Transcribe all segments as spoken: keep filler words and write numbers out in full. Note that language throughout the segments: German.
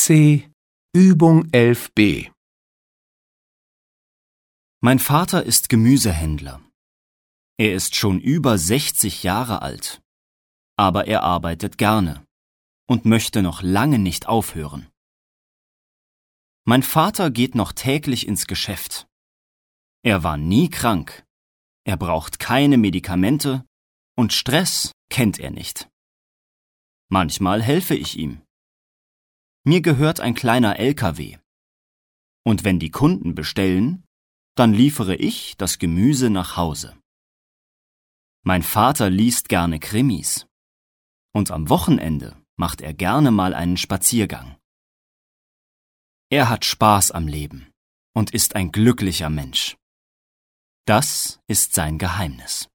C. Übung elf b. Mein Vater ist Gemüsehändler. Er ist schon über sechzig Jahre alt, aber er arbeitet gerne und möchte noch lange nicht aufhören. Mein Vater geht noch täglich ins Geschäft. Er war nie krank, er braucht keine Medikamente und Stress kennt er nicht. Manchmal helfe ich ihm. Mir gehört ein kleiner L K W. Und wenn die Kunden bestellen, dann liefere ich das Gemüse nach Hause. Mein Vater liest gerne Krimis. Und am Wochenende macht er gerne mal einen Spaziergang. Er hat Spaß am Leben und ist ein glücklicher Mensch. Das ist sein Geheimnis.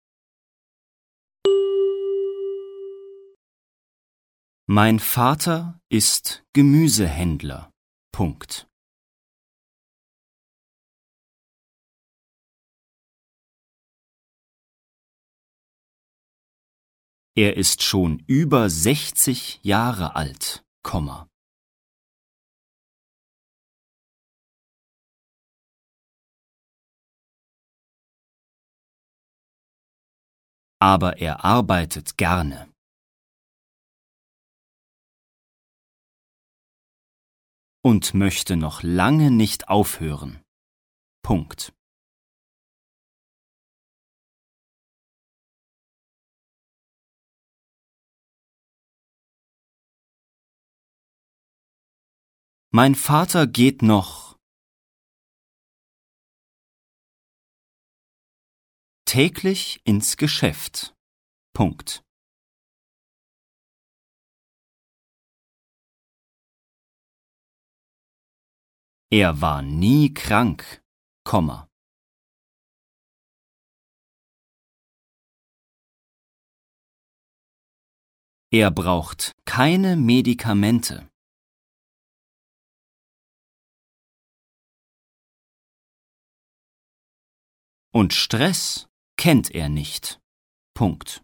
Mein Vater ist Gemüsehändler. Punkt. Er ist schon über sechzig Jahre alt, Komma. Aber er arbeitet gerne. Und möchte noch lange nicht aufhören. Punkt. Mein Vater geht noch täglich ins Geschäft. Punkt. Er war nie krank, Komma. Er braucht keine Medikamente. Und Stress kennt er nicht. Punkt.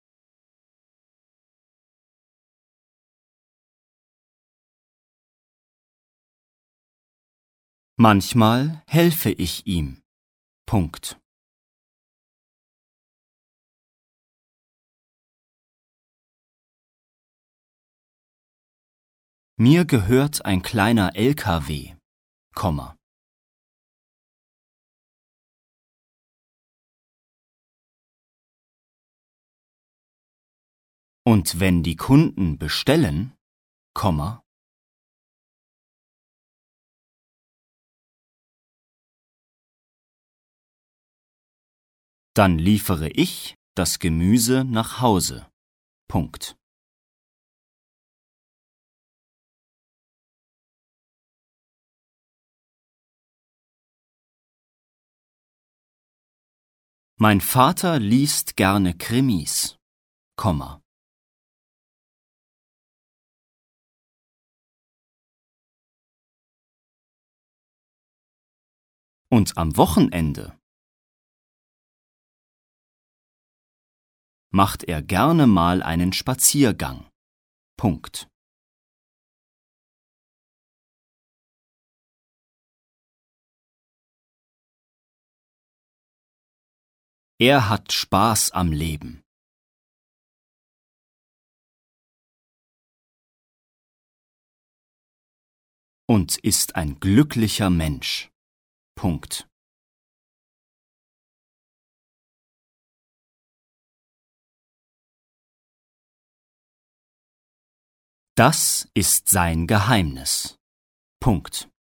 Manchmal helfe ich ihm. Punkt. Mir gehört ein kleiner L K W, Komma. Und wenn die Kunden bestellen, Komma, dann liefere ich das Gemüse nach Hause. Punkt. Mein Vater liest gerne Krimis, Komma. Und am Wochenende macht er gerne mal einen Spaziergang. Punkt. Er hat Spaß am Leben. Und ist ein glücklicher Mensch. Punkt. Das ist sein Geheimnis. Punkt.